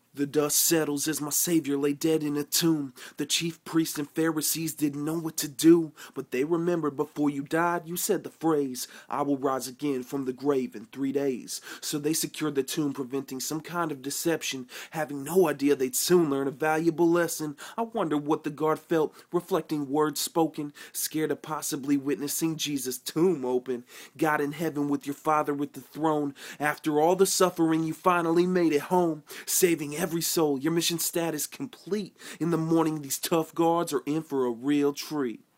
The dust settles as my Savior lay dead in a tomb. The chief priests and Pharisees didn't know what to do, but they remembered before you died, you said the phrase, "I will rise again from the grave in 3 days." So they secured the tomb, preventing some kind of deception, having no idea they'd soon learn a valuable lesson. I wonder what the guard felt, reflecting words spoken, scared of possibly witnessing Jesus' tomb open. God in heaven with your Father with the throne, after all the suffering you finally made it home, saving every soul, your mission status complete. In the morning these tough guards are in for a real treat.